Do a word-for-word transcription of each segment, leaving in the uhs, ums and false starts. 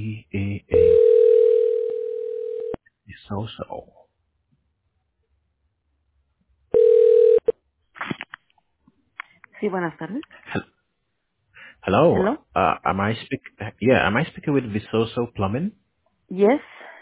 B A A Visoso. Sí, buenas tardes. Hel- Hello. Hello? Uh, am I speak? Yeah, am I speaking with Visoso Plumbing? Yes.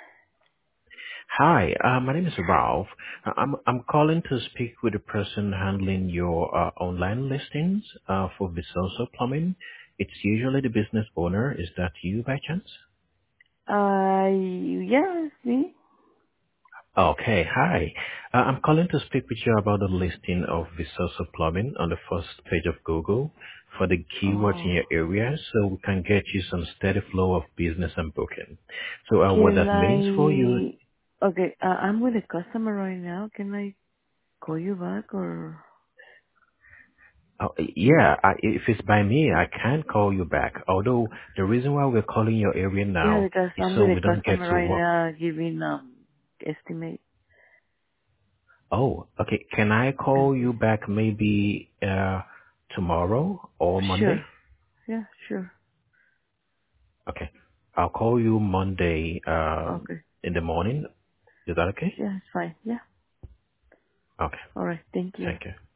Hi, uh, my name is Ralph. Uh, I'm I'm calling to speak with the person handling your uh, online listings uh, for Visoso Plumbing. It's usually the business owner. Is that you by chance? Uh, yeah, sí. Okay, hi. Uh, I'm calling to speak with you about the listing of Visoso Plumbing on the first page of Google for the keywords in Oh, your area so we can get you some steady flow of business and booking. So uh, what can that means for you, I, okay, uh, I'm with a customer right now. Can I call you back or? uh, yeah, I, if it's by me, I can call you back. Although the reason why we're calling your area Yeah, now because is I'm so with a we don't get customer to right work. now giving, um, estimate. Oh, okay. Can I call Okay. you back maybe uh, tomorrow or Monday? Sure. Yeah, sure. Okay. I'll call you Monday um, Okay. in the morning. Is that okay? Yeah, it's fine. Yeah. Okay. Alright. Thank you. Thank you.